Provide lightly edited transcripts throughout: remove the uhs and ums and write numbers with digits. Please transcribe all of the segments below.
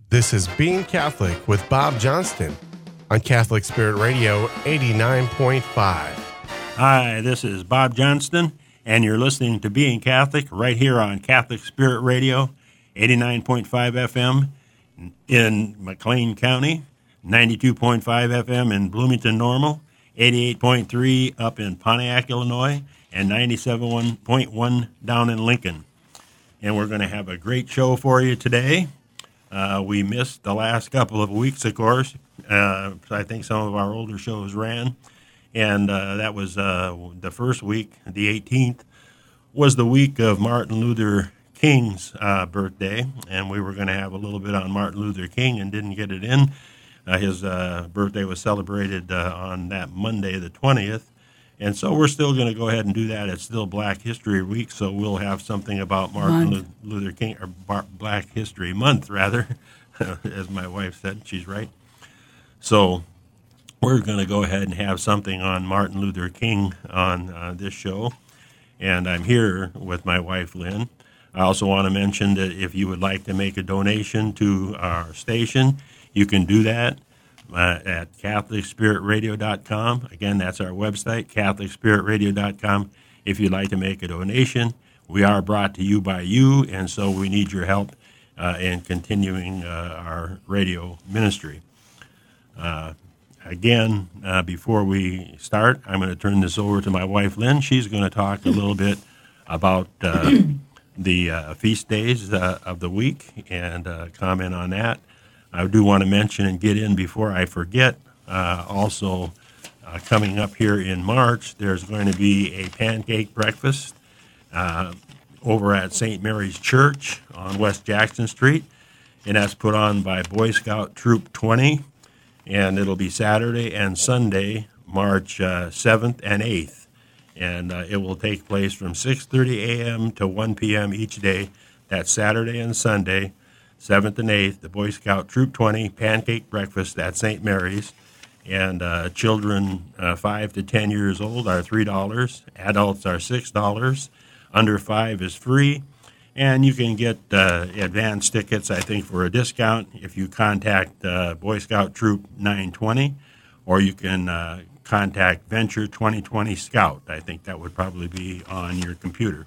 This is Being Catholic with Bob Johnston on Catholic Spirit Radio 89.5. Hi, this is Bob Johnston, and you're listening to Being Catholic right here on Catholic Spirit Radio 89.5 FM in McLean County, 92.5 FM in Bloomington Normal, 88.3 up in Pontiac, Illinois, and 97.1 down in Lincoln. And we're going to have a great show for you today. We missed the last couple of weeks, of course. I think some of our older shows ran. And that was the first week, the 18th, was the week of Martin Luther King's birthday. And we were going to have a little bit on Martin Luther King and didn't get it in. His birthday was celebrated on that Monday, the 20th. And so we're still going to go ahead and do that. It's still Black History Week, so we'll have something about Martin Luther King, or Black History Month, rather, as my wife said. She's right. So we're going to go ahead and have something on Martin Luther King on this show. And I'm here with my wife, Lynn. I also want to mention that if you would like to make a donation to our station, you can do that at CatholicSpiritRadio.com. Again, that's our website, CatholicSpiritRadio.com. If you'd like to make a donation, we are brought to you by you, and so we need your help in continuing our radio ministry. Again, before we start, I'm going to turn this over to my wife, Lynn. She's going to talk a little bit about the feast days of the week and comment on that. I do want to mention and get in before I forget, also coming up here in March, there's going to be a pancake breakfast over at St. Mary's Church on West Jackson Street, and that's put on by Boy Scout Troop 20, and it'll be Saturday and Sunday, March 7th and 8th, and it will take place from 6:30 a.m. to 1 p.m. each day. That's Saturday and Sunday, 7th and 8th, the Boy Scout Troop 20 pancake breakfast at St. Mary's. And children 5 to 10 years old are $3. Adults are $6. Under 5 is free. And you can get advance tickets, I think, for a discount if you contact Boy Scout Troop 920, or you can contact Venture 2020 Scout. I think that would probably be on your computer.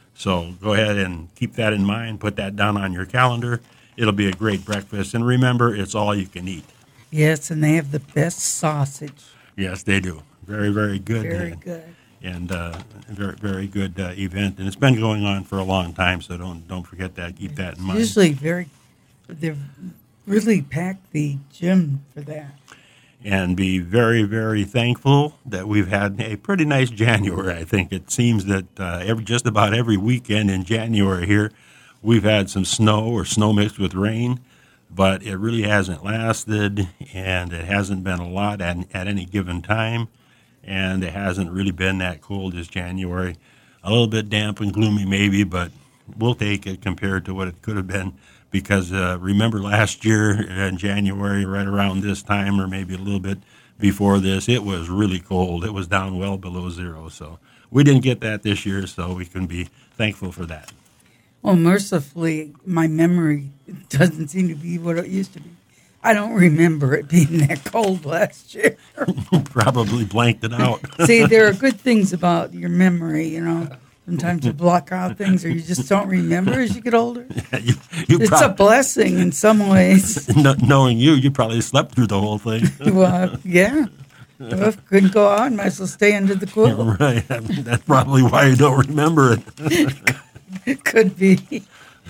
So go ahead and keep that in mind. Put that down on your calendar. It'll be a great breakfast. And remember, it's all you can eat. Yes, and they have the best sausage. Yes, they do. Very, very good. Very good. And very, very good event. And it's been going on for a long time, so don't forget that. Keep that in mind. Usually they've really packed the gym for that. And be very, very thankful that we've had a pretty nice January. I think it seems that just about every weekend in January here, we've had some snow or snow mixed with rain, but it really hasn't lasted, and it hasn't been a lot at any given time, and it hasn't really been that cold as January. A little bit damp and gloomy maybe, but we'll take it compared to what it could have been, because remember last year in January, right around this time, or maybe a little bit before this, it was really cold. It was down well below zero, so we didn't get that this year, so we can be thankful for that. Well, mercifully, my memory doesn't seem to be what it used to be. I don't remember it being that cold last year. Probably blanked it out. See, there are good things about your memory, you know. Sometimes you block out things or you just don't remember as you get older. Yeah, it's a blessing in some ways. Knowing you probably slept through the whole thing. Well, yeah. Well, if couldn't go out, might as well stay under the quilt. Right. That's probably why you don't remember it. It could be.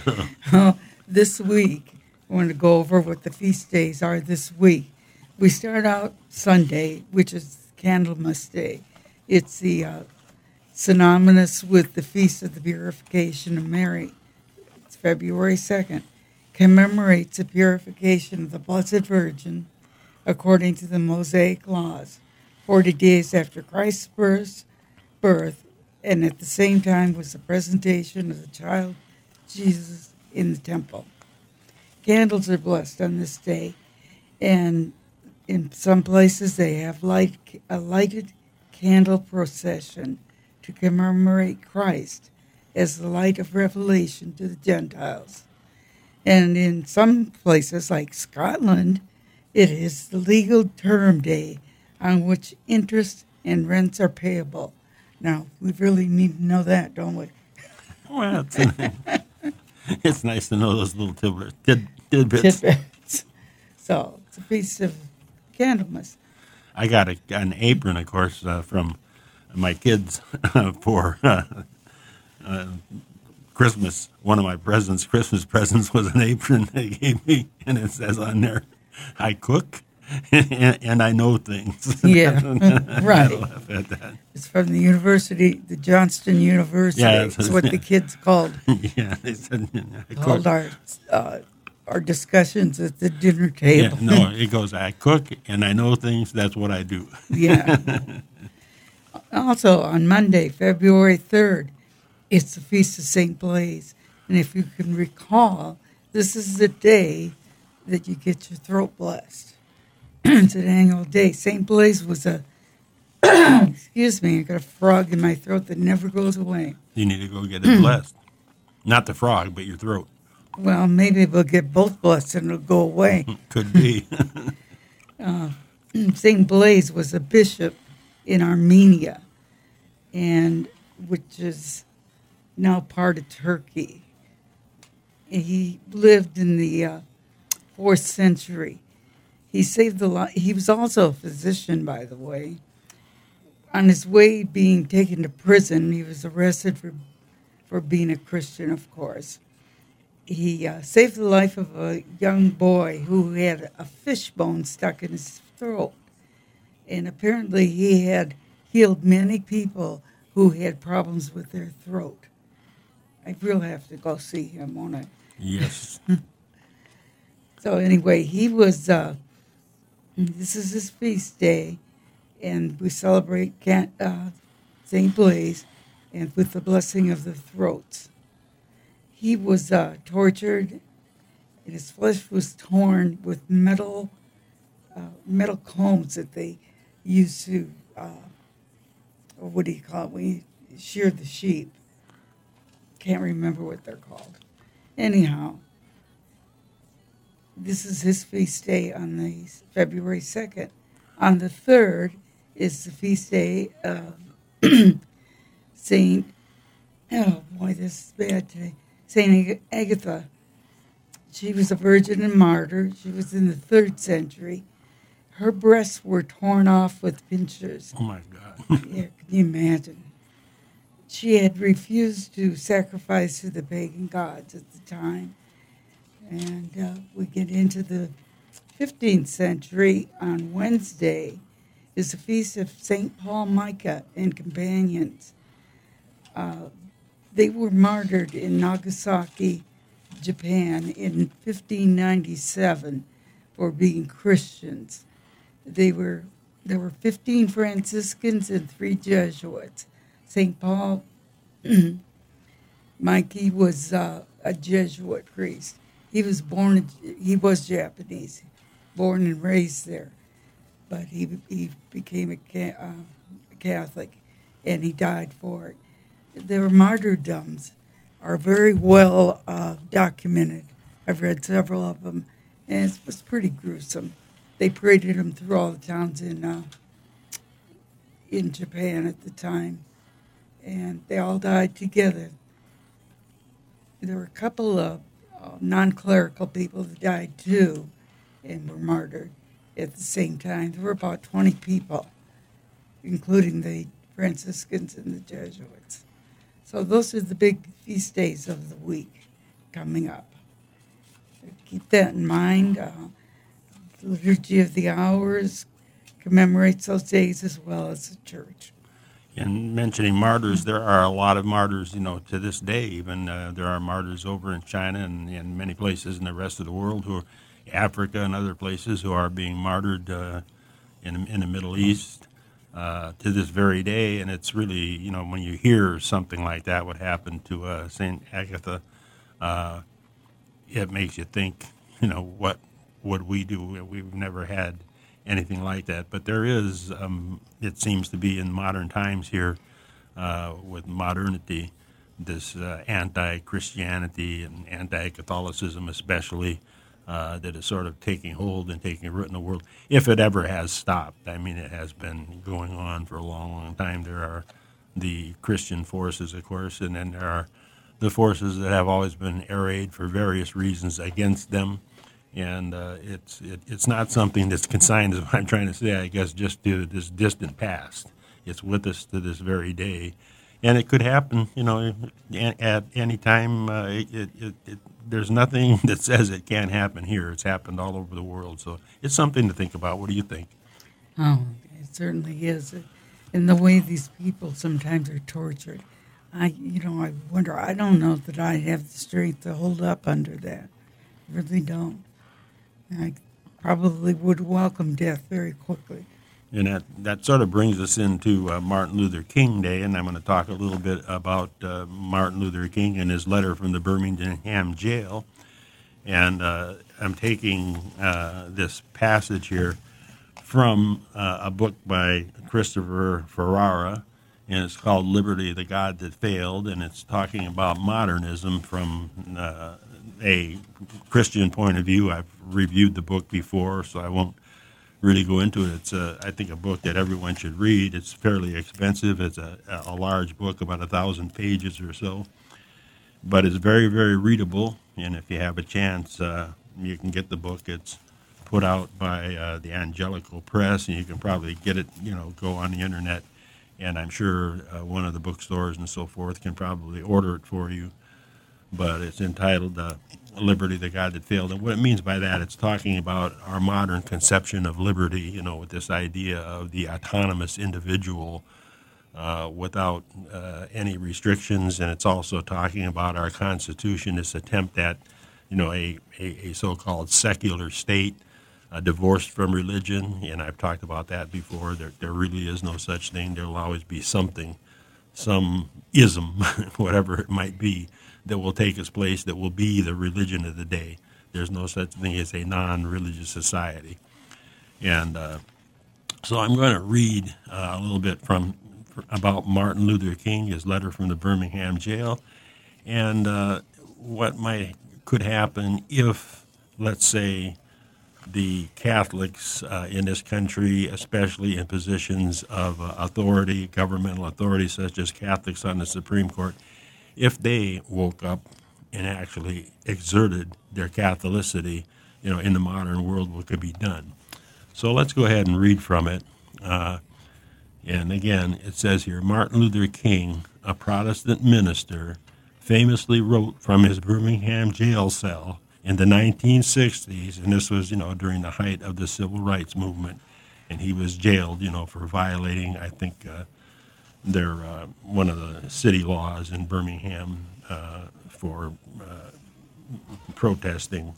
This week, I want to go over what the feast days are this week. We start out Sunday, which is Candlemas Day. It's the synonymous with the Feast of the Purification of Mary. It's February 2nd. Commemorates the purification of the Blessed Virgin according to the Mosaic laws, 40 days after Christ's birth, and at the same time was the presentation of the child Jesus in the temple. Candles are blessed on this day, and in some places they have a lighted candle procession to commemorate Christ as the light of revelation to the Gentiles. And in some places like Scotland, it is the legal term day on which interest and rents are payable. Now, we really need to know that, don't we? Well, it's nice to know those little tidbits. Tidbits. So, it's a piece of Candlemas. I got an apron, of course, from my kids for Christmas. One of my Christmas presents was an apron they gave me, and it says on there, I cook and I know things. Yeah, right. I laugh at that. It's from the university, the Johnston University. Yeah, it's what the kids called Yeah, they said, I called cook. our discussions at the dinner table. Yeah, no, it goes, I cook and I know things, that's what I do. Yeah. Also, on Monday, February 3rd, it's the Feast of St. Blaise. And if you can recall, this is the day that you get your throat blessed. It's an annual day. St. Blaise was a, excuse me, I got a frog in my throat that never goes away. You need to go get it blessed. Not the frog, but your throat. Well, maybe we'll get both blessed and it'll go away. Could be. St. Blaise was a bishop in Armenia, and which is now part of Turkey. He lived in the 4th century. He saved the life. He was also a physician, by the way. On his way being taken to prison, he was arrested for being a Christian, of course. He saved the life of a young boy who had a fish bone stuck in his throat. And apparently he had healed many people who had problems with their throat. I really have to go see him, won't I? Yes. So anyway, he was, this is his feast day, and we celebrate St. Blaise and with the blessing of the throats. He was tortured, and his flesh was torn with metal combs that they used to, or what do you call it, when you shear the sheep. Can't remember what they're called. Anyhow, this is his feast day on the February 2nd. On the 3rd is the feast day of Saint, oh boy, this is bad today, Saint Agatha. She was a virgin and martyr. She was in the 3rd century. Her breasts were torn off with pincers. Oh, my God. Yeah, can you imagine? She had refused to sacrifice to the pagan gods at the time. And we get into the 15th century. On Wednesday is the feast of St. Paul Micah and companions. They were martyred in Nagasaki, Japan in 1597 for being Christians. There were 15 Franciscans and 3 Jesuits. St. Paul Mikey was a Jesuit priest. He was Japanese, born and raised there, but he became a Catholic, and he died for it. Their martyrdoms are very well documented. I've read several of them, and it was pretty gruesome. They paraded them through all the towns in Japan at the time, and they all died together. There were a couple of non-clerical people that died too and were martyred at the same time. There were about 20 people, including the Franciscans and the Jesuits. So those are the big feast days of the week coming up. Keep that in mind. The Liturgy of the Hours commemorates those days as well as the church. And mentioning martyrs, there are a lot of martyrs, to this day. Even there are martyrs over in China and in many places in the rest of the world, Africa and other places, who are being martyred in the Middle East to this very day. And it's really, when you hear something like that, what happened to St. Agatha, it makes you think, what would we do? We've never had anything like that. But there is, it seems to be in modern times here, with modernity, this anti-Christianity and anti-Catholicism especially, that is sort of taking hold and taking root in the world, if it ever has stopped. I mean, it has been going on for a long, long time. There are the Christian forces, of course, and then there are the forces that have always been arrayed for various reasons against them. And it's not something that's consigned, as I'm trying to say, I guess, just to this distant past. It's with us to this very day. And it could happen, at any time. There's nothing that says it can't happen here. It's happened all over the world. So it's something to think about. What do you think? Oh, it certainly is. And the way these people sometimes are tortured. I wonder, I don't know that I have the strength to hold up under that. I really don't. I probably would welcome death very quickly. And that sort of brings us into Martin Luther King Day, and I'm going to talk a little bit about Martin Luther King and his letter from the Birmingham jail. And I'm taking this passage here from a book by Christopher Ferrara, and it's called Liberty, the God That Failed, and it's talking about modernism from a Christian point of view. I've reviewed the book before, so I won't really go into it. It's, I think, a book that everyone should read. It's fairly expensive. It's a large book, about 1,000 pages or so. But it's very, very readable, and if you have a chance, you can get the book. It's put out by the Angelical Press, and you can probably get it, go on the Internet, and I'm sure one of the bookstores and so forth can probably order it for you. But it's entitled Liberty, the God That Failed. And what it means by that, it's talking about our modern conception of liberty, with this idea of the autonomous individual without any restrictions. And it's also talking about our Constitution, this attempt at, a so-called secular state, divorced from religion. And I've talked about that before. There really is no such thing. There will always be something, some ism, whatever it might be, that will take its place, that will be the religion of the day. There's no such thing as a non-religious society. And so I'm going to read a little bit about Martin Luther King, his letter from the Birmingham jail, and what could happen if, let's say, the Catholics in this country, especially in positions of authority, governmental authority, such as Catholics on the Supreme Court, if they woke up and actually exerted their Catholicity, in the modern world, what could be done. So let's go ahead and read from it. And again, it says here, Martin Luther King, a Protestant minister, famously wrote from his Birmingham jail cell in the 1960s, and this was, during the height of the Civil Rights Movement, and he was jailed, for violating, I think, their one of the city laws in Birmingham for protesting.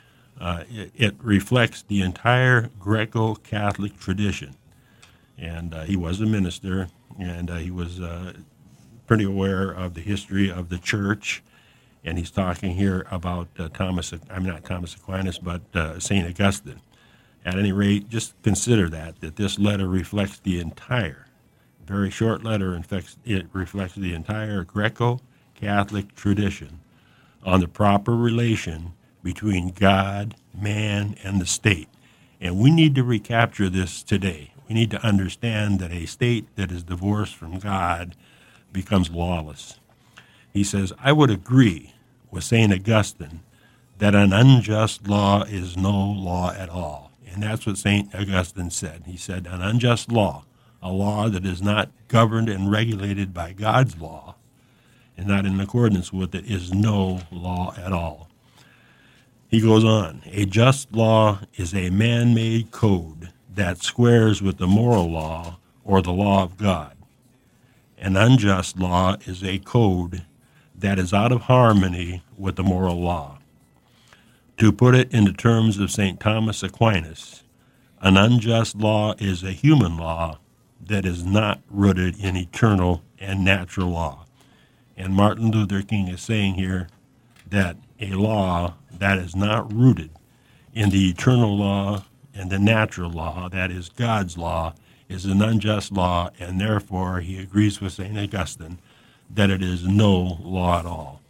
It reflects the entire Greco-Catholic tradition, and he was a minister, and he was pretty aware of the history of the church. And he's talking here about not Thomas Aquinas, but St. Augustine. At any rate, just consider that this letter reflects the entire, very short letter, in fact, it reflects the entire Greco-Catholic tradition on the proper relation between God, man, and the state. And we need to recapture this today. We need to understand that a state that is divorced from God becomes lawless. He says, I would agree with St. Augustine that an unjust law is no law at all. And that's what St. Augustine said. He said an unjust law, a law that is not governed and regulated by God's law and not in accordance with it, is no law at all. He goes on, a just law is a man-made code that squares with the moral law or the law of God. An unjust law is a code that is out of harmony with the moral law. To put it in the terms of St. Thomas Aquinas, an unjust law is a human law that is not rooted in eternal and natural law. And Martin Luther King is saying here that a law that is not rooted in the eternal law and the natural law, that is God's law, is an unjust law, and therefore he agrees with St. Augustine that it is no law at all.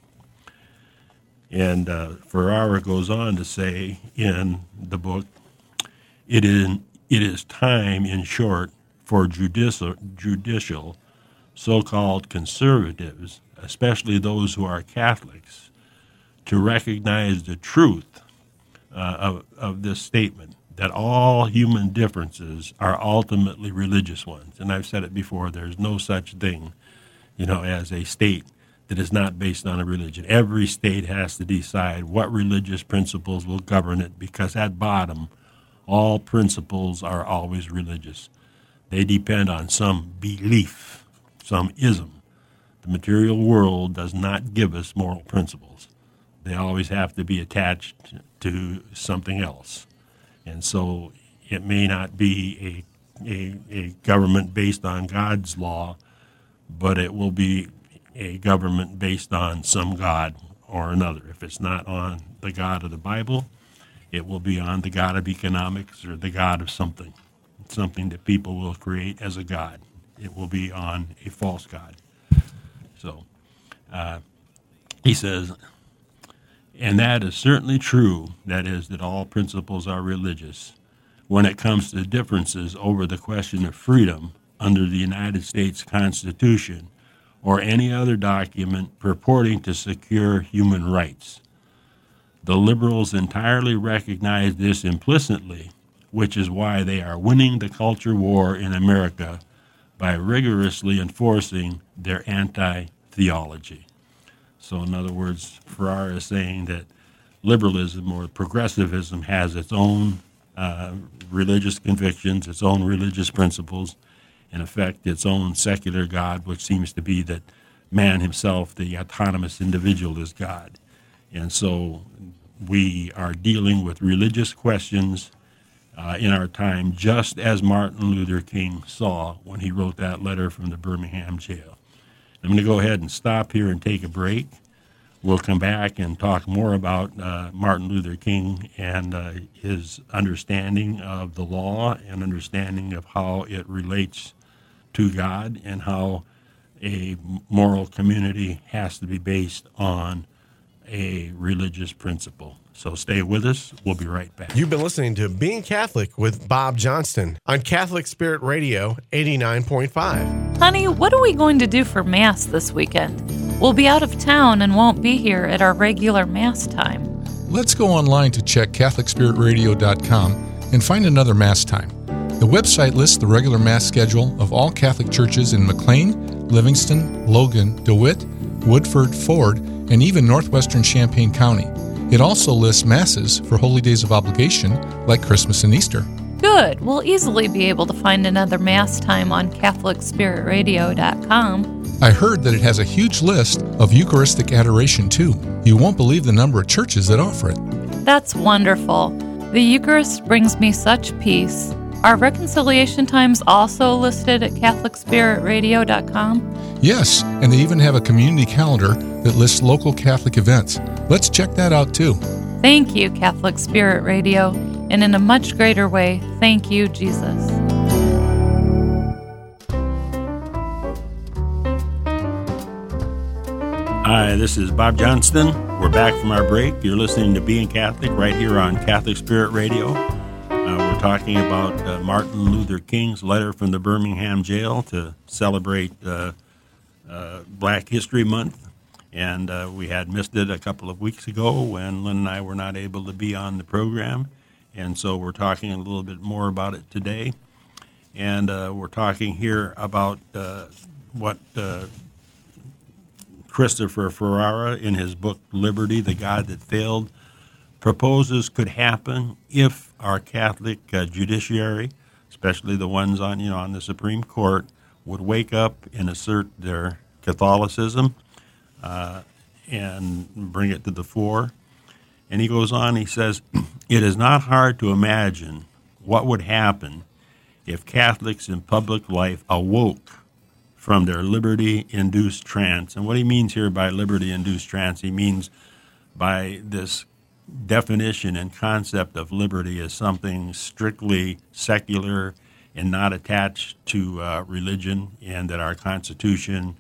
And Ferrara goes on to say in the book, it is time, in short, for judicial so-called conservatives, especially those who are Catholics, to recognize the truth of this statement, that all human differences are ultimately religious ones. And I've said it before, there's no such thing, as a state that is not based on a religion. Every state has to decide what religious principles will govern it, because at bottom, all principles are always religious. They depend on some belief, some ism. The material world does not give us moral principles. They always have to be attached to something else. And so it may not be a government based on God's law, but it will be a government based on some God or another. If it's not on the God of the Bible, it will be on the God of economics or the God of something that people will create as a God. It will be on a false God. So he says, and that is certainly true, that is, that all principles are religious. When it comes to differences over the question of freedom under the United States Constitution or any other document purporting to secure human rights, the liberals entirely recognize this implicitly, which is why they are winning the culture war in America by rigorously enforcing their anti-theology. So in other words, Ferrara is saying that liberalism or progressivism has its own religious convictions, its own religious principles, in effect, its own secular God, which seems to be that man himself, the autonomous individual, is God. And so we are dealing with religious questions in our time, just as Martin Luther King saw when he wrote that letter from the Birmingham jail. I'm going to go ahead and stop here and take a break. We'll come back and talk more about Martin Luther King and his understanding of the law and understanding of how it relates to God and how a moral community has to be based on a religious principle. So stay with us. We'll be right back. You've been listening to Being Catholic with Bob Johnston on Catholic Spirit Radio 89.5. Honey, what are we going to do for Mass this weekend? We'll be out of town and won't be here at our regular Mass time. Let's go online to check CatholicSpiritRadio.com and find another Mass time. The website lists the regular Mass schedule of all Catholic churches in McLean, Livingston, Logan, DeWitt, Woodford, Ford, and even northwestern Champaign County. It also lists Masses for holy days of obligation like Christmas and Easter. Good. We'll easily be able to find another Mass time on CatholicSpiritRadio.com. I heard that it has a huge list of Eucharistic adoration, too. You won't believe the number of churches that offer it. That's wonderful. The Eucharist brings me such peace. Are reconciliation times also listed at CatholicSpiritRadio.com? Yes, and they even have a community calendar that lists local Catholic events. Let's check that out, too. Thank you, Catholic Spirit Radio, and in a much greater way, thank you, Jesus. Hi, this is Bob Johnston. We're back from our break. You're listening to Being Catholic right here on Catholic Spirit Radio. We're talking about Martin Luther King's letter from the Birmingham jail to celebrate Black History Month. And we had missed it a couple of weeks ago when Lynn and I were not able to be on the program. And so we're talking a little bit more about it today. And we're talking here about what Christopher Ferrara, in his book Liberty, the God That Failed, proposes could happen if our Catholic judiciary, especially the ones on the Supreme Court, would wake up and assert their Catholicism and bring it to the fore. And he goes on, he says, it is not hard to imagine what would happen if Catholics in public life awoke from their liberty-induced trance. And what he means here by liberty-induced trance, he means by this definition and concept of liberty as something strictly secular and not attached to religion, and that our Constitution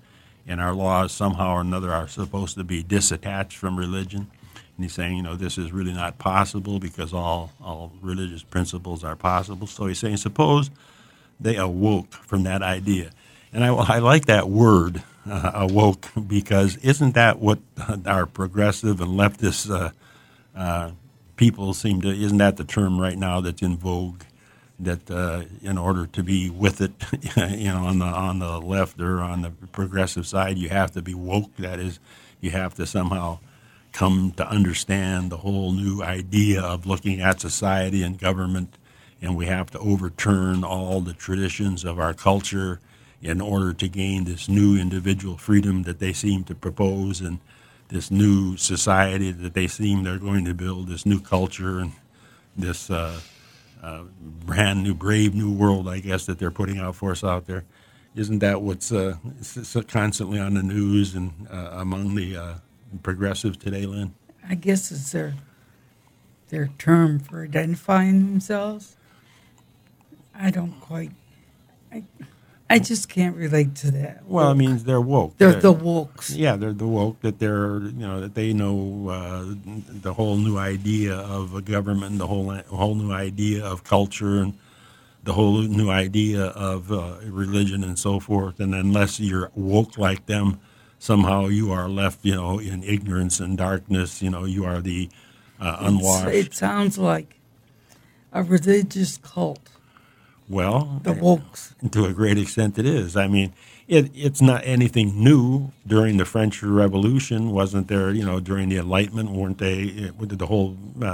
and our laws somehow or another are supposed to be disattached from religion. And he's saying, this is really not possible because all religious principles are possible. So he's saying, suppose they awoke from that idea. And I like that word, awoke, because isn't that what our progressive and leftist people seem to, isn't that the term right now that's in vogue? That in order to be with it, on the left or on the progressive side, you have to be woke. That is, you have to somehow come to understand the whole new idea of looking at society and government, and we have to overturn all the traditions of our culture in order to gain this new individual freedom that they seem to propose, and this new society that they seem they're going to build, this new culture and this brand new, brave new world, I guess, that they're putting out for us out there. Isn't that what's constantly on the news and among the progressives today, Lynn? I guess it's their term for identifying themselves. I don't quite. I just can't relate to that. Well, I mean, they're woke. They're the wokes. Yeah, they're the woke, that they're, that they know the whole new idea of a government, the whole new idea of culture, and the whole new idea of religion and so forth. And unless you're woke like them, somehow you are left, in ignorance and darkness. You are the unwashed. It sounds like a religious cult. Well, the wokes. To a great extent it is. I mean, it's not anything new. During the French Revolution, wasn't there, during the Enlightenment, weren't they, the whole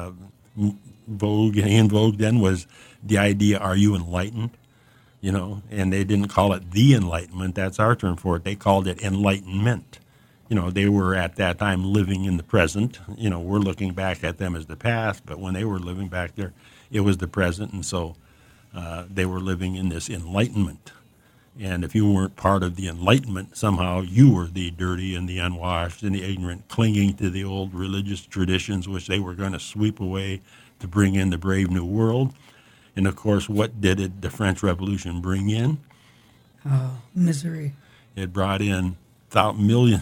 in vogue then was the idea, are you enlightened? And they didn't call it the Enlightenment. That's our term for it. They called it enlightenment. They were at that time living in the present. We're looking back at them as the past, but when they were living back there, it was the present, and so they were living in this enlightenment. And if you weren't part of the enlightenment, somehow you were the dirty and the unwashed and the ignorant, clinging to the old religious traditions which they were going to sweep away to bring in the brave new world. And, of course, what did the French Revolution bring in? Oh, misery. It brought in millions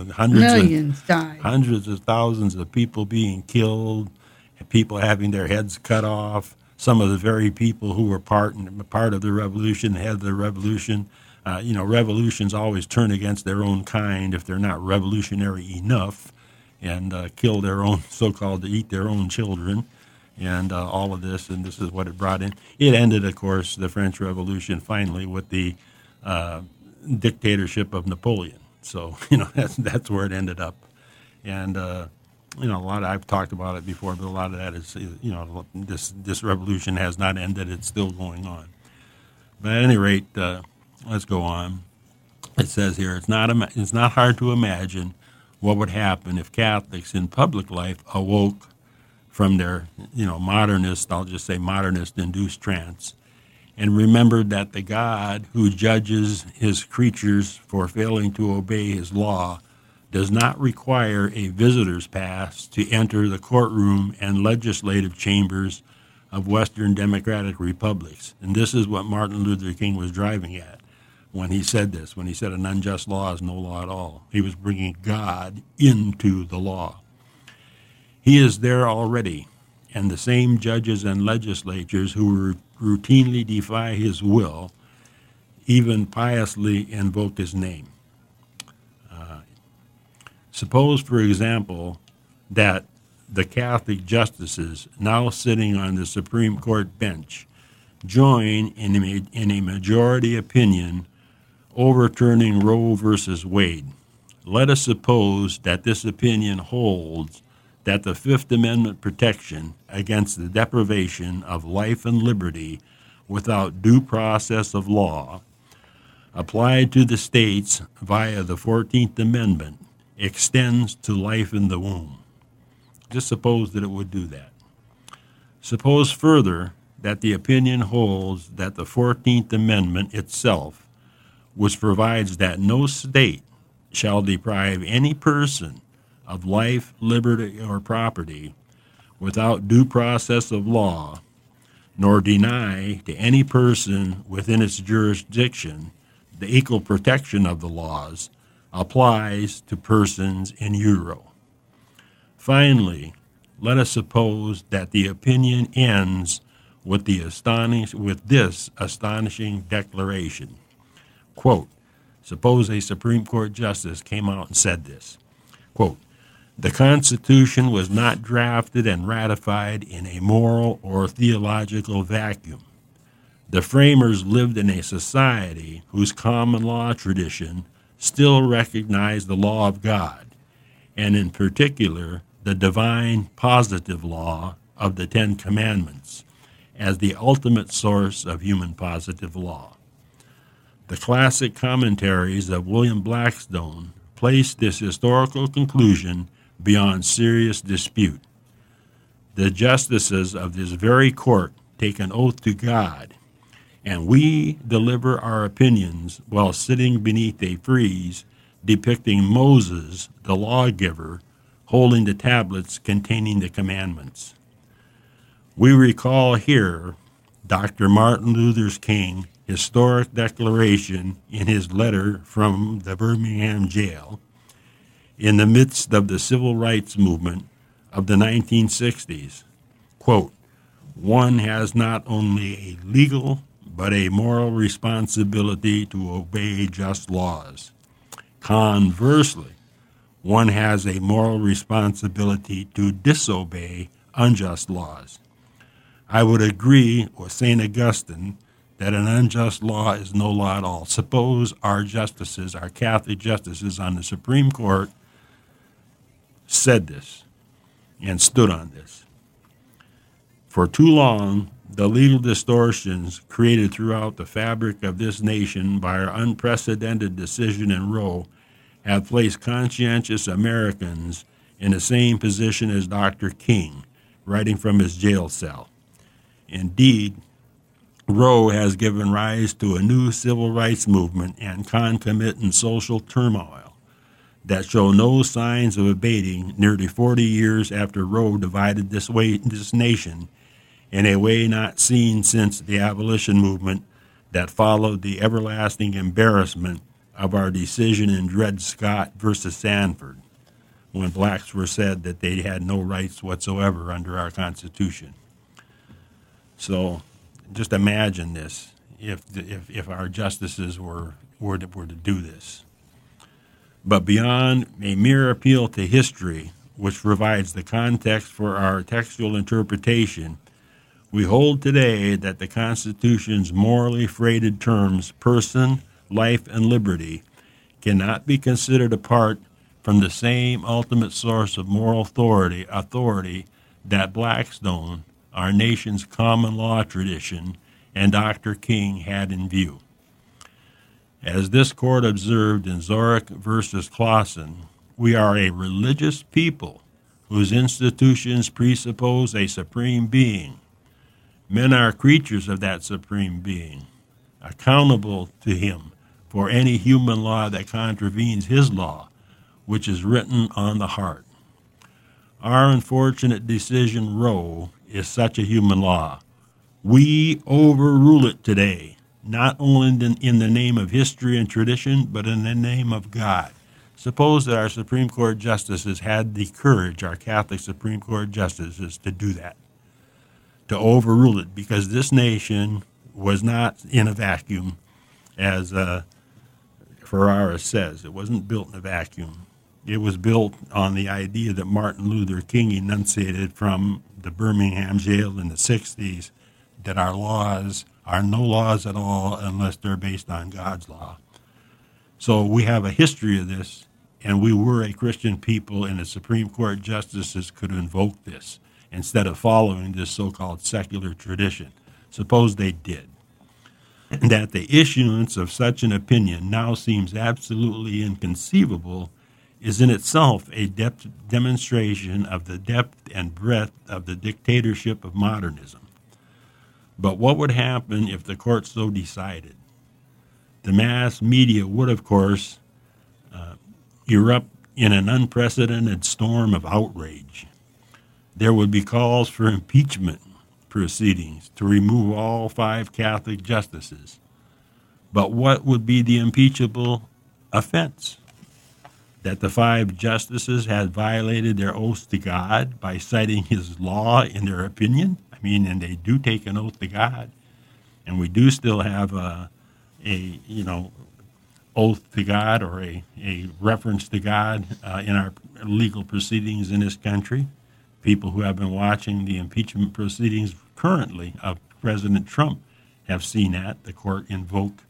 died. Hundreds of thousands of people being killed, people having their heads cut off. Some of the very people who were part of the revolution, the head of the revolution. Revolutions always turn against their own kind if they're not revolutionary enough, and kill their own, so-called, to eat their own children, and all of this, and this is what it brought in. It ended, of course, the French Revolution finally with the dictatorship of Napoleon. So, that's where it ended up. And a lot I've talked about it before, but a lot of that is, this revolution has not ended. It's still going on. But at any rate, let's go on. It says here, it's not hard to imagine what would happen if Catholics in public life awoke from their, modernist, I'll just say modernist-induced trance, and remembered that the God who judges his creatures for failing to obey his law does not require a visitor's pass to enter the courtroom and legislative chambers of Western democratic republics. And this is what Martin Luther King was driving at when he said this, when he said an unjust law is no law at all. He was bringing God into the law. He is there already, and the same judges and legislatures who routinely defy his will even piously invoke his name. Suppose, for example, that the Catholic justices now sitting on the Supreme Court bench join in a majority opinion overturning Roe versus Wade. Let us suppose that this opinion holds that the Fifth Amendment protection against the deprivation of life and liberty without due process of law applied to the states via the 14th Amendment extends to life in the womb. Just suppose that it would do that. Suppose further that the opinion holds that the 14th Amendment itself, which provides that no state shall deprive any person of life, liberty, or property without due process of law, nor deny to any person within its jurisdiction the equal protection of the laws, applies to persons in utero. Finally, let us suppose that the opinion ends with this astonishing declaration. Quote, suppose a Supreme Court justice came out and said this, quote, the Constitution was not drafted and ratified in a moral or theological vacuum. The framers lived in a society whose common law tradition still recognized the law of God, and in particular, the divine positive law of the Ten Commandments as the ultimate source of human positive law. The classic commentaries of William Blackstone placed this historical conclusion beyond serious dispute. The justices of this very court take an oath to God, and we deliver our opinions while sitting beneath a frieze depicting Moses, the lawgiver, holding the tablets containing the commandments. We recall here Dr. Martin Luther King's historic declaration in his letter from the Birmingham jail in the midst of the civil rights movement of the 1960s. Quote, one has not only a legal but a moral responsibility to obey just laws. Conversely, one has a moral responsibility to disobey unjust laws. I would agree with St. Augustine that an unjust law is no law at all. Suppose our justices, our Catholic justices on the Supreme Court, said this and stood on this. For too long, the legal distortions created throughout the fabric of this nation by our unprecedented decision in Roe have placed conscientious Americans in the same position as Dr. King, writing from his jail cell. Indeed, Roe has given rise to a new civil rights movement and concomitant social turmoil that show no signs of abating nearly 40 years after Roe divided this nation in a way not seen since the abolition movement that followed the everlasting embarrassment of our decision in Dred Scott versus Sanford, when blacks were said that they had no rights whatsoever under our Constitution. So just imagine this, if our justices were to do this. But beyond a mere appeal to history, which provides the context for our textual interpretation, we hold today that the Constitution's morally freighted terms, person, life, and liberty, cannot be considered apart from the same ultimate source of moral authority that Blackstone, our nation's common law tradition, and Dr. King had in view. As this court observed in Zorich versus Clausen, we are a religious people whose institutions presuppose a supreme being. Men are creatures of that supreme being, accountable to him for any human law that contravenes his law, which is written on the heart. Our unfortunate decision, Roe, is such a human law. We overrule it today, not only in the name of history and tradition, but in the name of God. Suppose that our Supreme Court justices had the courage, our Catholic Supreme Court justices, to do that, to overrule it, because this nation was not in a vacuum, as Ferrara says. It wasn't built in a vacuum. It was built on the idea that Martin Luther King enunciated from the Birmingham jail in the 60s, that our laws are no laws at all unless they're based on God's law. So we have a history of this, and we were a Christian people, and the Supreme Court justices could invoke this instead of following this so-called secular tradition. Suppose they did. That the issuance of such an opinion now seems absolutely inconceivable is in itself a demonstration of the depth and breadth of the dictatorship of modernism. But what would happen if the court so decided? The mass media would, of course, erupt in an unprecedented storm of outrage. There would be calls for impeachment proceedings to remove all 5 Catholic justices. But what would be the impeachable offense? that the 5 justices had violated their oaths to God by citing his law in their opinion. I mean, and they do take an oath to God, and we do still have a oath to God or a reference to God in our legal proceedings in this country. People who have been watching the impeachment proceedings currently of President Trump have seen that. The court invoke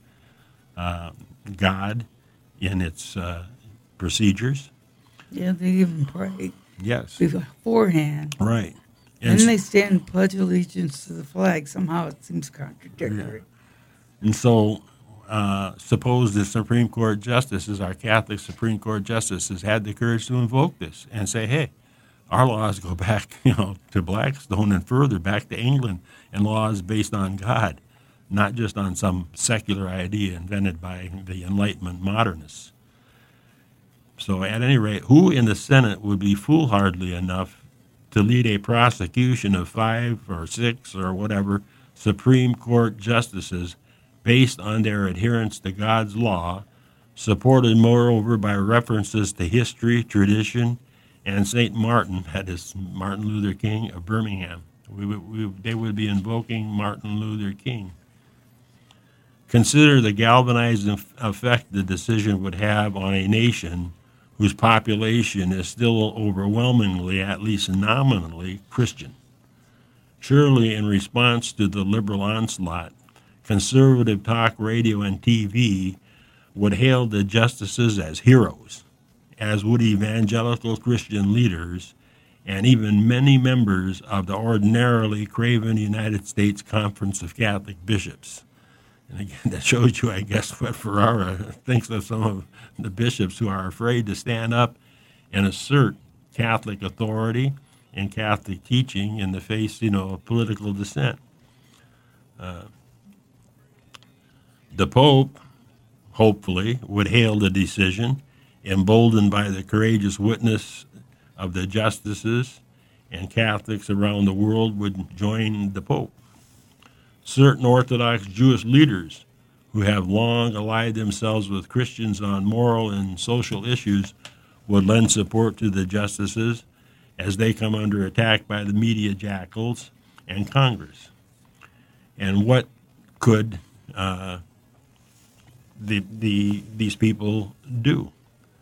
God in its procedures. Yeah, they even pray Yes. beforehand. Right. And then they stand and pledge allegiance to the flag. Somehow it seems contradictory. And so suppose the Supreme Court justices, our Catholic Supreme Court justices, had the courage to invoke this and say, hey, our laws go back, to Blackstone and further back to England, and laws based on God, not just on some secular idea invented by the Enlightenment modernists. So at any rate, who in the Senate would be foolhardy enough to lead a prosecution of 5 or 6 or whatever Supreme Court justices based on their adherence to God's law, supported moreover by references to history, tradition, and St. Martin, that is Martin Luther King of Birmingham. They would be invoking Martin Luther King. Consider the galvanizing effect the decision would have on a nation whose population is still overwhelmingly, at least nominally, Christian. Surely in response to the liberal onslaught, conservative talk radio and TV would hail the justices as heroes, as would evangelical Christian leaders and even many members of the ordinarily craven United States Conference of Catholic Bishops. And again, that shows you, I guess, what Ferrara thinks of some of the bishops who are afraid to stand up and assert Catholic authority and Catholic teaching in the face, of political dissent. The Pope, hopefully, would hail the decision, emboldened by the courageous witness of the justices, and Catholics around the world would join the Pope. Certain Orthodox Jewish leaders who have long allied themselves with Christians on moral and social issues would lend support to the justices as they come under attack by the media jackals and Congress. And what could these people do?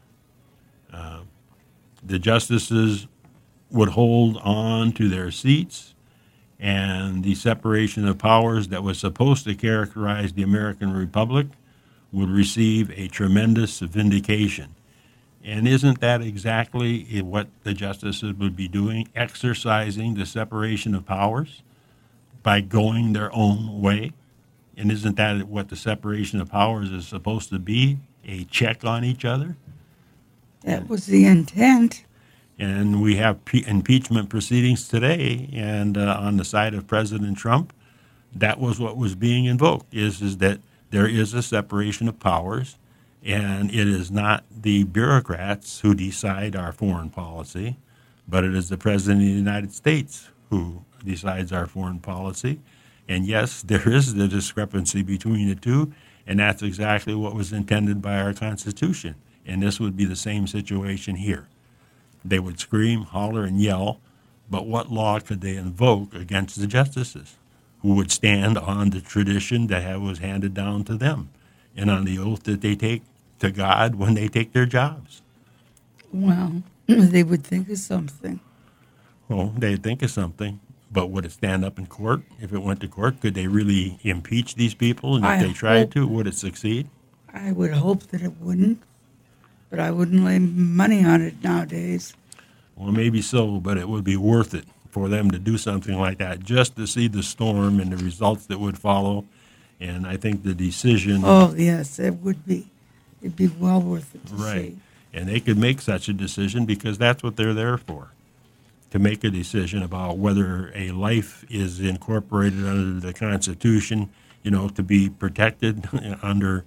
The justices would hold on to their seats, and the separation of powers that was supposed to characterize the American Republic would receive a tremendous vindication. And isn't that exactly what the justices would be doing, exercising the separation of powers by going their own way? And isn't that what the separation of powers is supposed to be, a check on each other? That was the intent. And we have impeachment proceedings today, and on the side of President Trump, that was what was being invoked, is that there is a separation of powers, and it is not the bureaucrats who decide our foreign policy, but it is the President of the United States who decides our foreign policy. And yes, there is the discrepancy between the two, and that's exactly what was intended by our Constitution. And this would be the same situation here. They would scream, holler, and yell, but what law could they invoke against the justices, who would stand on the tradition that was handed down to them and on the oath that they take to God when they take their jobs? Well, they would think of something. Well, they'd think of something, but would it stand up in court? If it went to court, could they really impeach these people? And if they tried to, would it succeed? I would hope that it wouldn't, but I wouldn't lay money on it nowadays. Well, maybe so, but it would be worth it for them to do something like that, just to see the storm and the results that would follow. And I think the decision... Oh, yes, it would be. It'd be well worth it to right. see. And they could make such a decision because that's what they're there for, to make a decision about whether a life is incorporated under the Constitution, to be protected under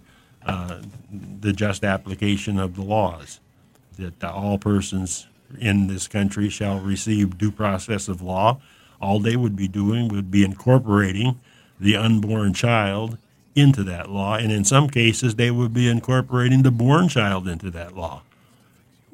the just application of the laws, that all persons in this country shall receive due process of law. All they would be doing would be incorporating the unborn child into that law, and in some cases they would be incorporating the born child into that law.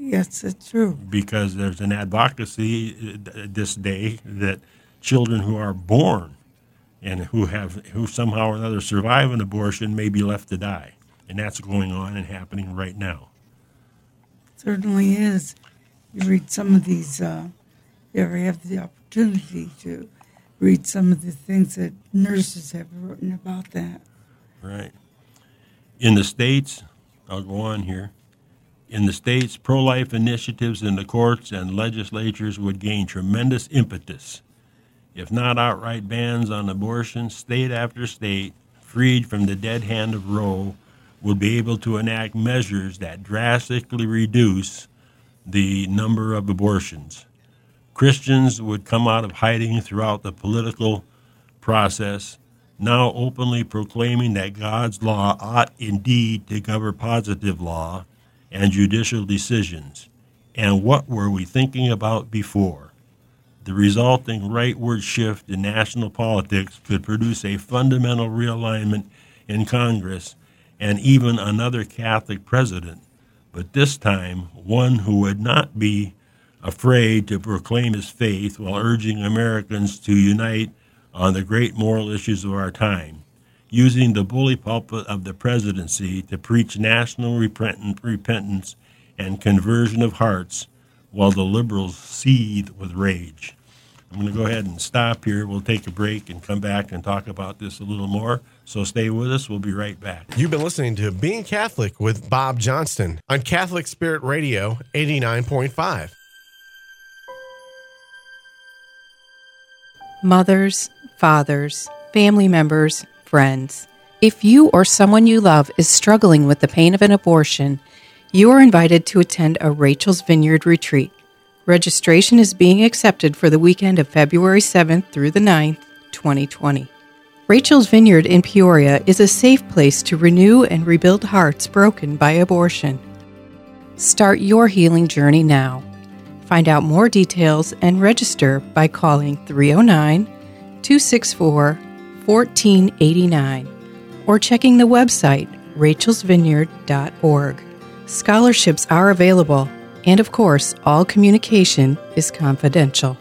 Yes, it's true. Because there's an advocacy this day that children who are born and who somehow or another survive an abortion may be left to die. And that's going on and happening right now. Certainly is. You read some of these, you ever have the opportunity to read some of the things that nurses have written about that. Right. In the states, I'll go on here. In the states, pro-life initiatives in the courts and legislatures would gain tremendous impetus. If not outright bans on abortion, state after state, freed from the dead hand of Roe, would be able to enact measures that drastically reduce the number of abortions. Christians would come out of hiding throughout the political process, now openly proclaiming that God's law ought indeed to govern positive law and judicial decisions. And what were we thinking about before? The resulting rightward shift in national politics could produce a fundamental realignment in Congress and even another Catholic president, but this time one who would not be afraid to proclaim his faith while urging Americans to unite on the great moral issues of our time, using the bully pulpit of the presidency to preach national repentance and conversion of hearts while the liberals seethe with rage. I'm going to go ahead and stop here. We'll take a break and come back and talk about this a little more. So stay with us. We'll be right back. You've been listening to Being Catholic with Bob Johnston on Catholic Spirit Radio 89.5. Mothers, fathers, family members, friends. If you or someone you love is struggling with the pain of an abortion, you are invited to attend a Rachel's Vineyard retreat. Registration is being accepted for the weekend of February 7th through the 9th, 2020. Rachel's Vineyard in Peoria is a safe place to renew and rebuild hearts broken by abortion. Start your healing journey now. Find out more details and register by calling 309-264-1489 or checking the website rachelsvineyard.org. Scholarships are available, and of course, all communication is confidential.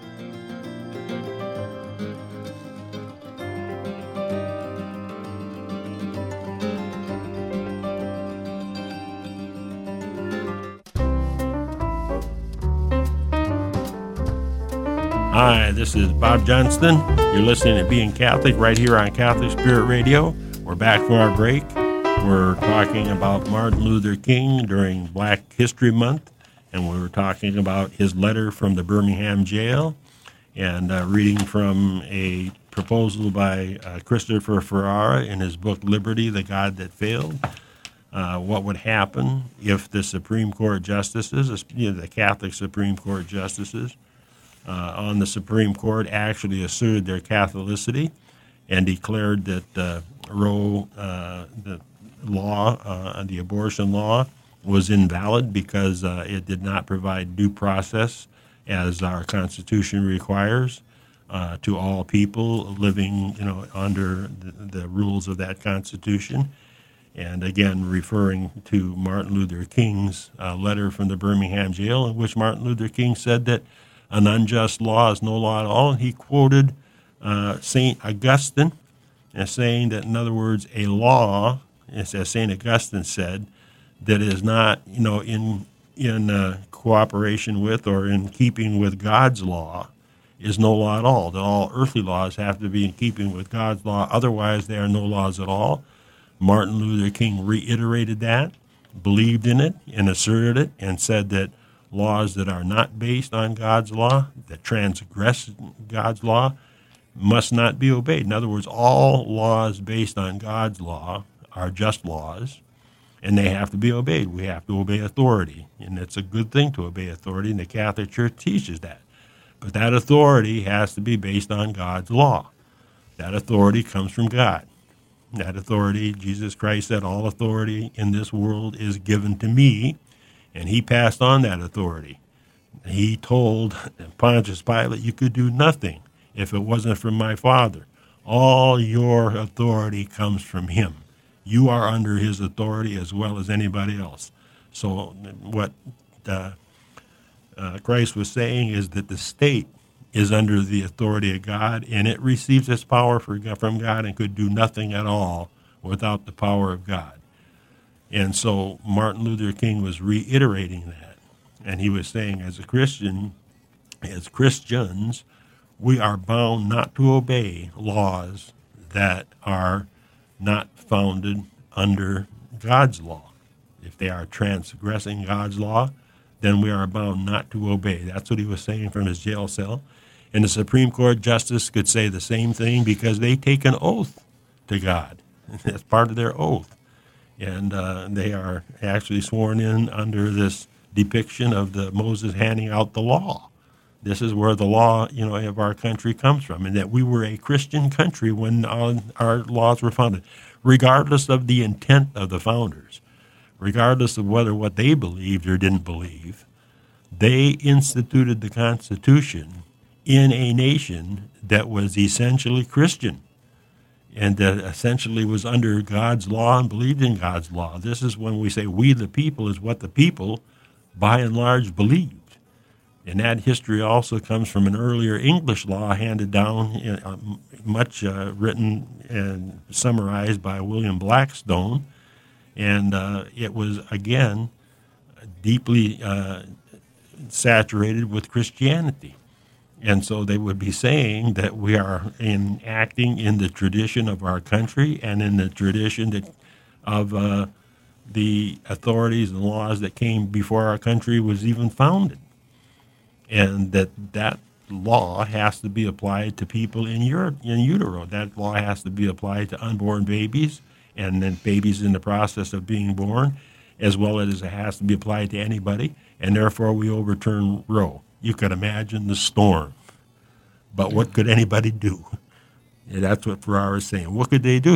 Hi, this is Bob Johnston. You're listening to Being Catholic right here on Catholic Spirit Radio. We're back from our break. We're talking about Martin Luther King during Black History Month, and we were talking about his letter from the Birmingham jail and reading from a proposal by Christopher Ferrara in his book Liberty, the God That Failed. What would happen if the Supreme Court justices, the Catholic Supreme Court justices, on the Supreme Court actually asserted their Catholicity and declared that Roe, the law, the abortion law, was invalid because it did not provide due process as our Constitution requires to all people living, under the rules of that Constitution. And again, referring to Martin Luther King's letter from the Birmingham jail, in which Martin Luther King said that an unjust law is no law at all. And he quoted St. Augustine as saying that, in other words, a law, as St. Augustine said, that is not, in cooperation with or in keeping with God's law is no law at all. That all earthly laws have to be in keeping with God's law. Otherwise, they are no laws at all. Martin Luther King reiterated that, believed in it, and asserted it, and said that laws that are not based on God's law, that transgress God's law, must not be obeyed. In other words, all laws based on God's law are just laws, and they have to be obeyed. We have to obey authority, and it's a good thing to obey authority, and the Catholic Church teaches that. But that authority has to be based on God's law. That authority comes from God. That authority, Jesus Christ said, all authority in this world is given to me, and he passed on that authority. He told Pontius Pilate, you could do nothing if it wasn't from my Father. All your authority comes from him. You are under his authority as well as anybody else. So what Christ was saying is that the state is under the authority of God, and it receives its power from God and could do nothing at all without the power of God. And so Martin Luther King was reiterating that. And he was saying, as Christians, we are bound not to obey laws that are not founded under God's law. If they are transgressing God's law, then we are bound not to obey. That's what he was saying from his jail cell. And the Supreme Court justice could say the same thing because they take an oath to God. That's part of their oath. And they are actually sworn in under this depiction of the Moses handing out the law. This is where the law, of our country comes from, and that we were a Christian country when our laws were founded, regardless of the intent of the founders, regardless of whether what they believed or didn't believe. They instituted the Constitution in a nation that was essentially Christian and that essentially was under God's law and believed in God's law. This is when we say we the people is what the people, by and large, believed. And that history also comes from an earlier English law handed down, much written and summarized by William Blackstone. And it was, again, deeply saturated with Christianity. And so they would be saying that we are acting in the tradition of our country and in the tradition of the authorities and laws that came before our country was even founded. And that law has to be applied to people in utero. That law has to be applied to unborn babies and then babies in the process of being born, as well as it has to be applied to anybody. And therefore, we overturn Roe. You could imagine the storm. But what could anybody do? And that's what Farrar is saying. What could they do?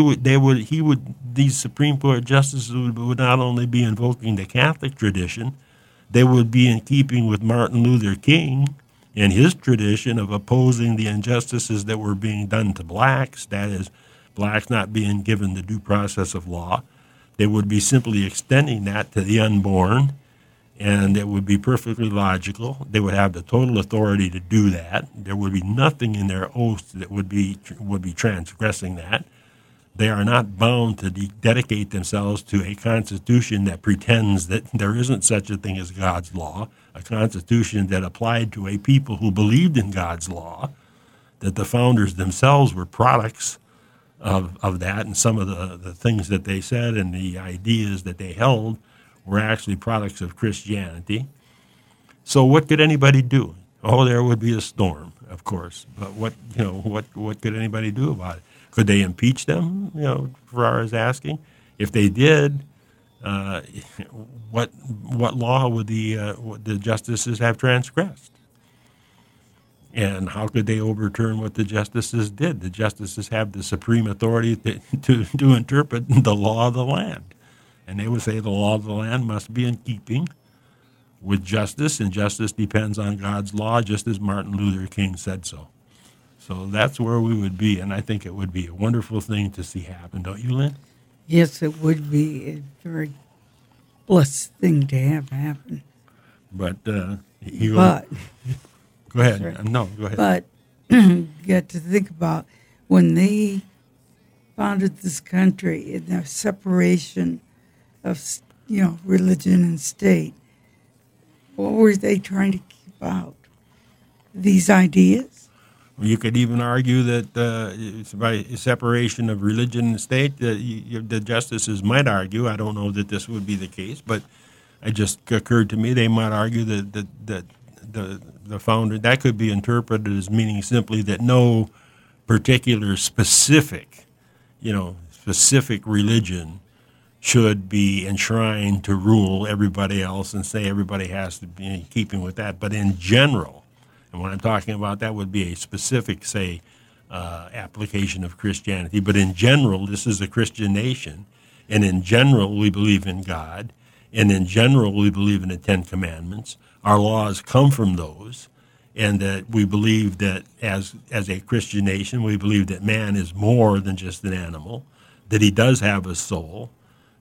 These Supreme Court justices would not only be invoking the Catholic tradition, they would be in keeping with Martin Luther King and his tradition of opposing the injustices that were being done to blacks, that is, blacks not being given the due process of law. They would be simply extending that to the unborn, and it would be perfectly logical. They would have the total authority to do that. There would be nothing in their oaths that would be transgressing that. They are not bound to dedicate themselves to a constitution that pretends that there isn't such a thing as God's law, a constitution that applied to a people who believed in God's law, that the founders themselves were products of that, and some of the things that they said and the ideas that they held were actually products of Christianity. So what could anybody do? Oh, there would be a storm, of course. But what could anybody do about it? Could they impeach them? Farrar is asking. If they did, what law would the justices have transgressed? And how could they overturn what the justices did? The justices have the supreme authority to interpret the law of the land. And they would say the law of the land must be in keeping with justice, and justice depends on God's law, just as Martin Luther King said so. So that's where we would be, and I think it would be a wonderful thing to see happen, don't you, Lynn? Yes, it would be a very blessed thing to have happen. But But go ahead. Sorry. No, go ahead. But you got to think about when they founded this country in the separation of religion and state. What were they trying to keep out? These ideas? You could even argue that it's by separation of religion and state, the justices might argue, I don't know that this would be the case, but it just occurred to me they might argue that the founder, that could be interpreted as meaning simply that no particular specific religion should be enshrined to rule everybody else and say everybody has to be in keeping with that. But in general, and when I'm talking about that would be a specific, say, application of Christianity. But in general, this is a Christian nation, and in general, we believe in God, and in general, we believe in the Ten Commandments. Our laws come from those, and that we believe that as a Christian nation, we believe that man is more than just an animal, that he does have a soul,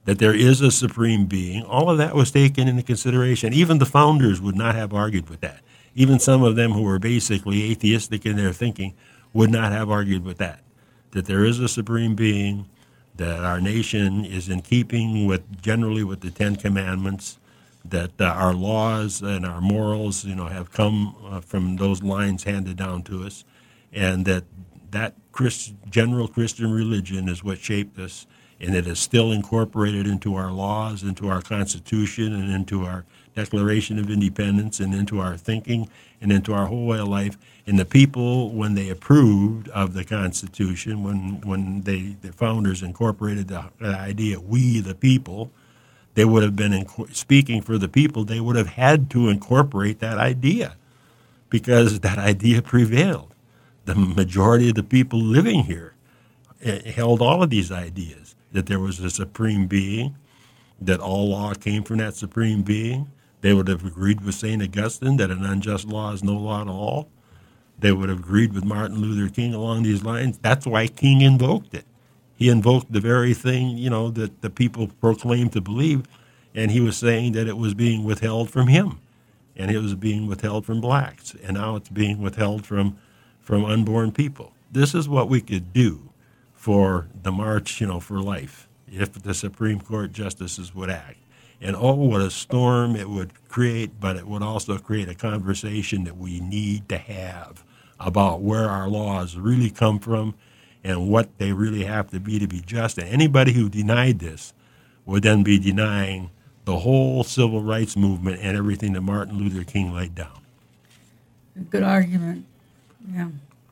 that there is a supreme being. All of that was taken into consideration. Even the founders would not have argued with that. Even some of them who were basically atheistic in their thinking would not have argued with that there is a supreme being, that our nation is in keeping generally with the Ten Commandments, that our laws and our morals, have come from those lines handed down to us, and that general Christian religion is what shaped us, and it is still incorporated into our laws, into our Constitution, and into our Declaration of Independence, and into our thinking, and into our whole way of life. And the people, when they approved of the Constitution, when the founders incorporated the idea, we the people, they would have been speaking for the people. They would have had to incorporate that idea because that idea prevailed. The majority of the people living here held all of these ideas, that there was a supreme being, that all law came from that supreme being. They would have agreed with St. Augustine that an unjust law is no law at all. They would have agreed with Martin Luther King along these lines. That's why King invoked it. He invoked the very thing, that the people proclaimed to believe, and he was saying that it was being withheld from him, and it was being withheld from blacks, and now it's being withheld from unborn people. This is what we could do for the march, for life, if the Supreme Court justices would act. And what a storm it would create, but it would also create a conversation that we need to have about where our laws really come from and what they really have to be just. And anybody who denied this would then be denying the whole civil rights movement and everything that Martin Luther King laid down. Good argument. Yeah.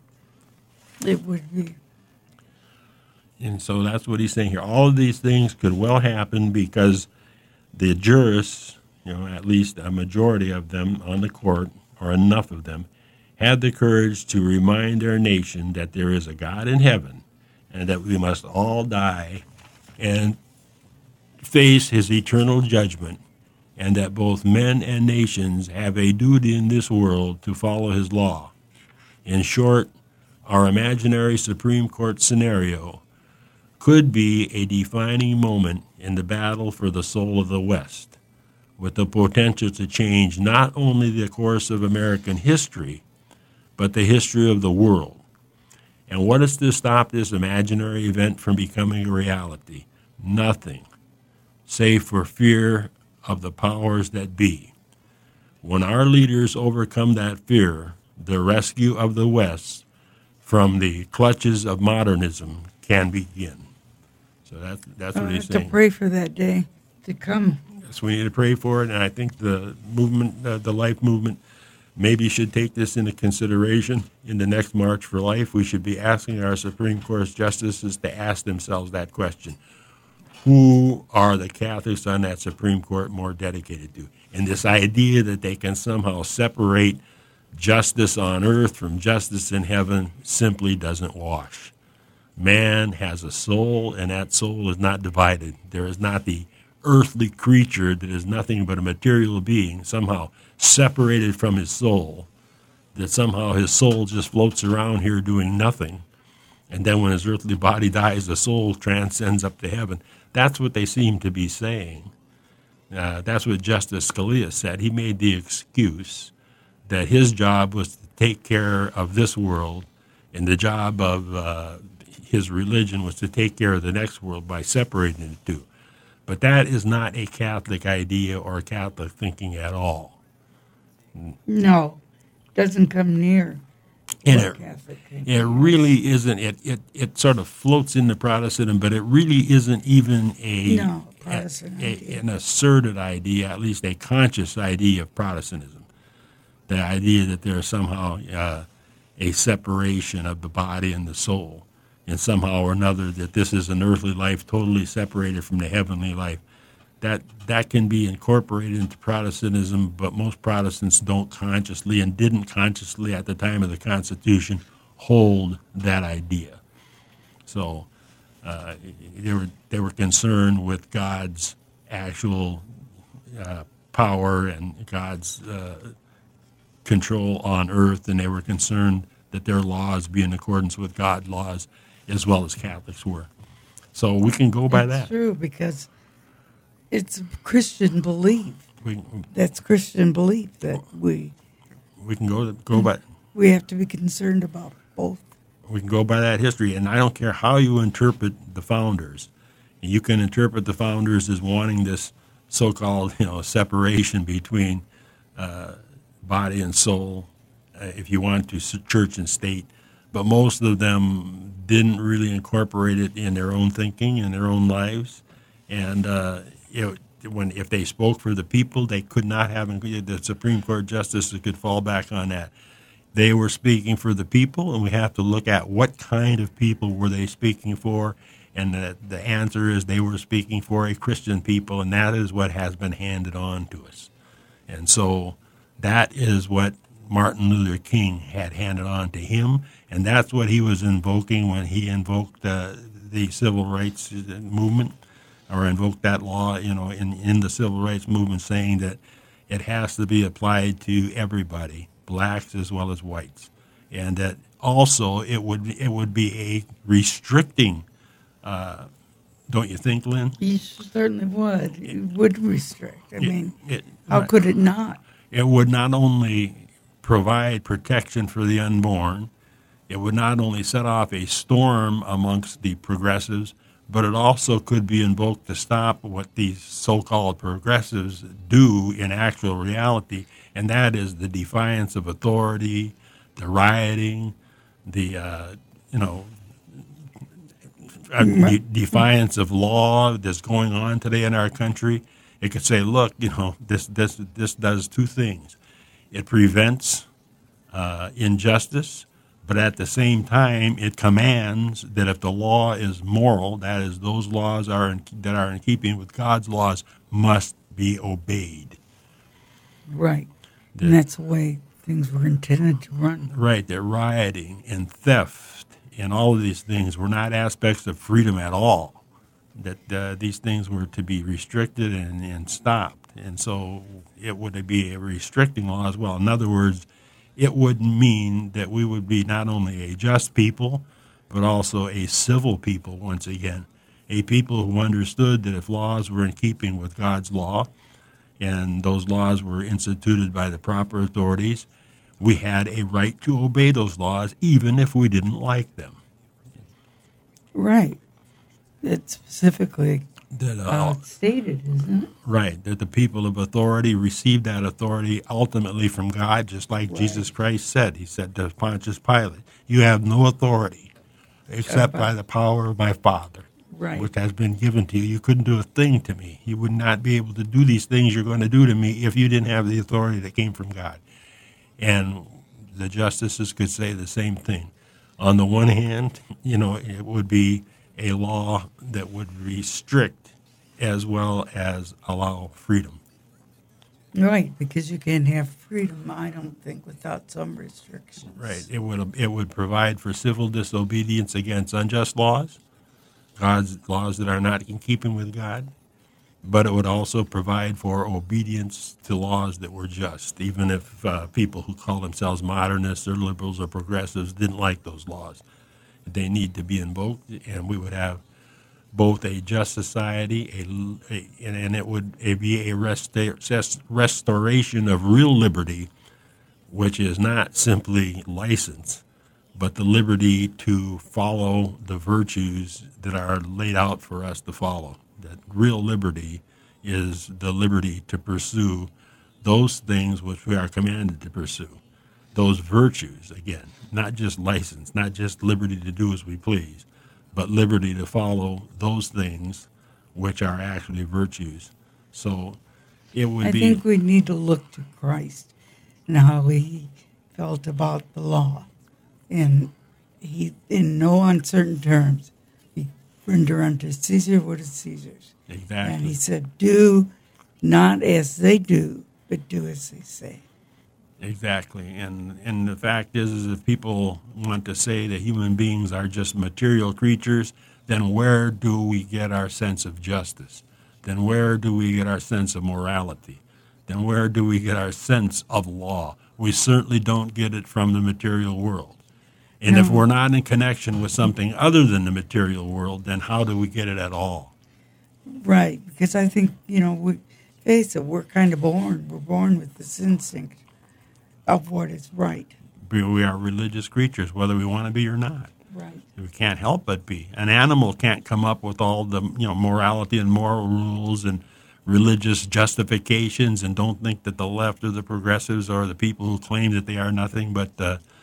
It would be. And so that's what he's saying here. All of these things could well happen because the jurists, at least a majority of them on the court, or enough of them, had the courage to remind their nation that there is a God in heaven and that we must all die and face his eternal judgment, and that both men and nations have a duty in this world to follow his law. In short, our imaginary Supreme Court scenario could be a defining moment in the battle for the soul of the West, with the potential to change not only the course of American history, but the history of the world. And what is to stop this imaginary event from becoming a reality? Nothing, save for fear of the powers that be. When our leaders overcome that fear, the rescue of the West from the clutches of modernism can begin. So that's what he's saying. To pray for that day to come. Yes, we need to pray for it, and I think the movement, the life movement, maybe should take this into consideration in the next March for Life. We should be asking our Supreme Court justices to ask themselves that question. Who are the Catholics on that Supreme Court more dedicated to? And this idea that they can somehow separate justice on earth from justice in heaven simply doesn't wash. Man has a soul, and that soul is not divided. There is not the earthly creature that is nothing but a material being, somehow separated from his soul, that somehow his soul just floats around here doing nothing. And then when his earthly body dies, the soul transcends up to heaven. That's what they seem to be saying. That's what Justice Scalia said. He made the excuse that his job was to take care of this world, and the job of his religion was to take care of the next world by separating the two. But that is not a Catholic idea or a Catholic thinking at all. No, doesn't come near. And it really isn't. It sort of floats into Protestantism, but it really isn't even an asserted idea, at least a conscious idea of Protestantism. The idea that there is somehow a separation of the body and the soul, and somehow or another that this is an earthly life totally separated from the heavenly life. That can be incorporated into Protestantism, but most Protestants don't consciously and didn't consciously at the time of the Constitution hold that idea. So they were concerned with God's actual power and God's control on earth, and they were concerned that their laws be in accordance with God's laws as well as Catholics were. So we can go by that. It's true, because it's Christian belief. That's Christian belief that we can go by. We have to be concerned about both. We can go by that history, and I don't care how you interpret the founders. You can interpret the founders as wanting this so-called, separation between body and soul, if you want to, church and state. But most of them didn't really incorporate it in their own thinking, in their own lives. And if they spoke for the people, they could not have the Supreme Court justices could fall back on that. They were speaking for the people, and we have to look at what kind of people were they speaking for. And the answer is they were speaking for a Christian people, and that is what has been handed on to us. And so that is what Martin Luther King had handed on to him, and that's what he was invoking when he invoked the civil rights movement, or invoked that law, in the civil rights movement, saying that it has to be applied to everybody, blacks as well as whites, and that also it would be a restricting. Don't you think, Lynn? You certainly would. It would restrict. I mean, how could it not? It would not only provide protection for the unborn, it would not only set off a storm amongst the progressives, but it also could be invoked to stop what these so-called progressives do in actual reality, and that is the defiance of authority, the rioting, the defiance of law that's going on today in our country. It could say, look, this does two things. It prevents injustice, but at the same time, it commands that if the law is moral, that is, those laws that are in keeping with God's laws, must be obeyed. Right. And that's the way things were intended to run. Right. That rioting and theft and all of these things were not aspects of freedom at all. That these things were to be restricted and stopped. And so it would be a restricting law as well. In other words, it would mean that we would be not only a just people, but also a civil people once again, a people who understood that if laws were in keeping with God's law and those laws were instituted by the proper authorities, we had a right to obey those laws even if we didn't like them. Right. It's specifically stated, isn't it? Right, that the people of authority received that authority ultimately from God, just like Jesus Christ said. He said to Pontius Pilate, you have no authority except by the power of my Father, which has been given to you. You couldn't do a thing to me. You would not be able to do these things you're going to do to me if you didn't have the authority that came from God. And the justices could say the same thing. On the one hand, it would be a law that would restrict as well as allow freedom. Right, because you can't have freedom, I don't think, without some restrictions. Right. It would provide for civil disobedience against unjust laws, God's laws that are not in keeping with God, but it would also provide for obedience to laws that were just, even if people who call themselves modernists or liberals or progressives didn't like those laws. They need to be invoked, and we would have both a just society, and it would be a restoration of real liberty, which is not simply license, but the liberty to follow the virtues that are laid out for us to follow. That real liberty is the liberty to pursue those things which we are commanded to pursue. Those virtues, again, not just license, not just liberty to do as we please, but liberty to follow those things which are actually virtues. So it would be... I think we need to look to Christ and how he felt about the law. And he, in no uncertain terms, he render unto Caesar what is Caesar's. Exactly. And he said, do not as they do, but do as they say. Exactly. And the fact is if people want to say that human beings are just material creatures, then where do we get our sense of justice? Then where do we get our sense of morality? Then where do we get our sense of law? We certainly don't get it from the material world. And if we're not in connection with something other than the material world, then how do we get it at all? Right, because I think, we face it, we're kind of born. We're born with this instinct of what is right. We are religious creatures, whether we want to be or not. Right. We can't help but be. An animal can't come up with all the morality and moral rules and religious justifications, and don't think that the left or the progressives or the people who claim that they are nothing but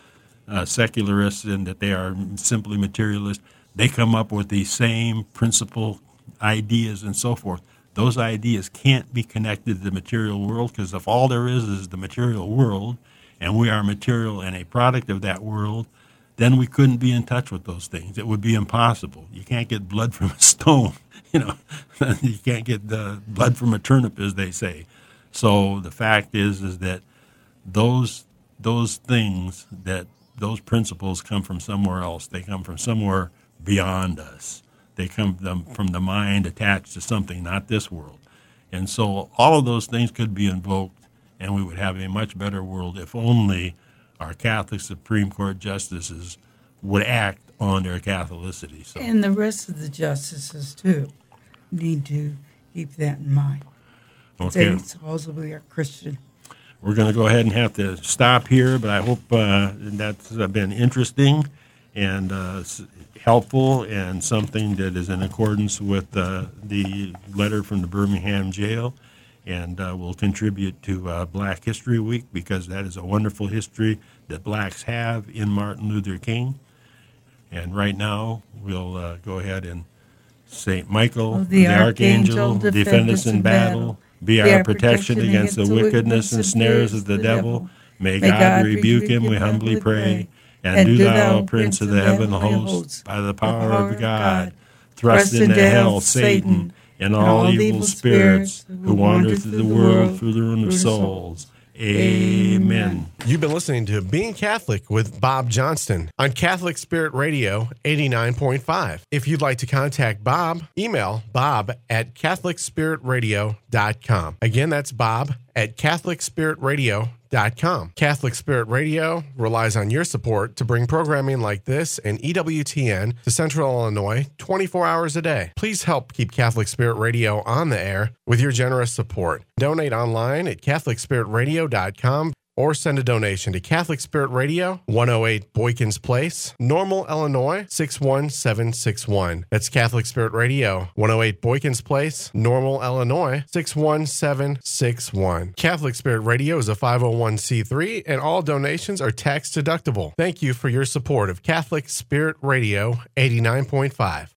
secularists and that they are simply materialists. They come up with the same principle ideas and so forth. Those ideas can't be connected to the material world, because if all there is the material world and we are material and a product of that world, then we couldn't be in touch with those things. It would be impossible. You can't get blood from a stone. You can't get blood from a turnip, as they say. So the fact is that those things, that those principles come from somewhere else. They come from somewhere beyond us. They come from the mind attached to something, not this world. And so all of those things could be invoked, and we would have a much better world if only our Catholic Supreme Court justices would act on their Catholicity. So. And the rest of the justices, too, need to keep that in mind. Okay. They supposedly are Christian. We're going to go ahead and have to stop here, but I hope that's been interesting and helpful, and something that is in accordance with the letter from the Birmingham jail, and will contribute to Black History Week, because that is a wonderful history that blacks have in Martin Luther King. And right now, we'll go ahead and St. Michael, the Archangel, defend us in battle. Be our protection against the wickedness and snares of the devil. May God rebuke him, we humbly pray. And do thou, Prince of the heavenly hosts, by the power of God, thrust into hell Satan and all evil spirits who wander through the world through the ruin of souls. Amen. You've been listening to Being Catholic with Bob Johnston on Catholic Spirit Radio 89.5. If you'd like to contact Bob, email bob@catholicspiritradio.com. Again, that's bob@catholicspiritradio.com. Catholic Spirit Radio relies on your support to bring programming like this and EWTN to Central Illinois 24 hours a day. Please help keep Catholic Spirit Radio on the air with your generous support. Donate online at catholicspiritradio.com or send a donation to Catholic Spirit Radio, 108 Boykins Place, Normal, Illinois, 61761. That's Catholic Spirit Radio, 108 Boykins Place, Normal, Illinois, 61761. Catholic Spirit Radio is a 501c3, and all donations are tax deductible. Thank you for your support of Catholic Spirit Radio 89.5.